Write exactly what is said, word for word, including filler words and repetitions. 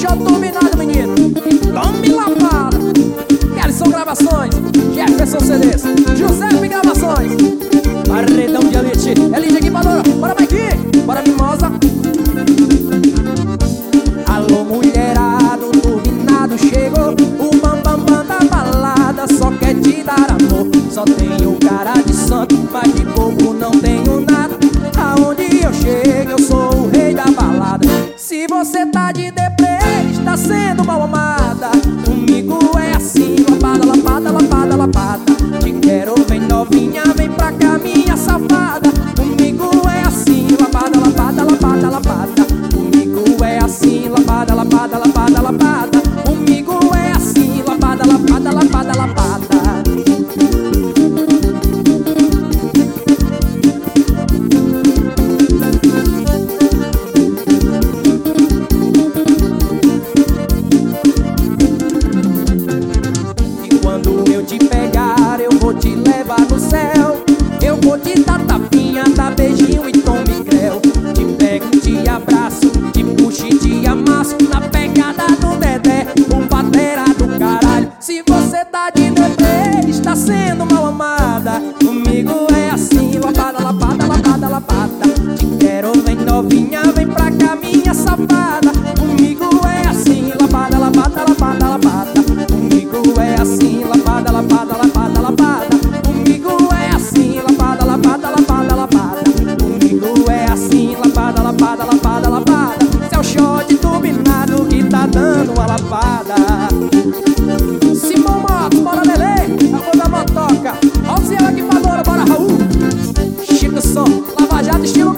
shot dominado, menino. Tome lapada. Kelson Gravações, Jefferson C Ds, Giuseppe Gravações, Paredão de Elite, Elite Equipadora. Bora, Mike, bora, Mimosa. Alô, mulherado, dominado chegou. O bambambam bam, bam da balada só quer te dar amor. Só tenho cara de santo, mas de bobo não tenho nada. Aonde eu chego eu sou o rei da balada. Se você tá de deprê, está sendo mal amada. Comigo é assim, lapada, lapada, lapada, lapada. Te quero, vem novinha, vem pra cá, minha safada. Comigo é assim, lapada, lapada, lapada, lapada. Comigo é assim, lapada, lapada, lapada, lapada. Comigo é assim, lapada, lapada, lapada, lapada. Te levar no céu, eu vou te dar tapinha, dar beijinho e tome creu. Te pego, te abraço, te puxo e te amasso na pegada do Dedé, um batera do caralho. Se você tá de deprê, está sendo mal amada. Comigo é assim, lapada, lapada, lapada, lapada. Te quero, vem novinha, vem pra cá, minha safada. Comigo é assim, lapada, lapada, lapada, lapada. Comigo é assim, lapada, lapada, lapada, lapada. Lapada, lapada, lapada. Cê é o shot dominado que tá dando a lapada. Simão Motos, bora Lelê, a cor da motoca. Alciel Equipadora, bora Raul. Chico Som, Lava Jato, estilo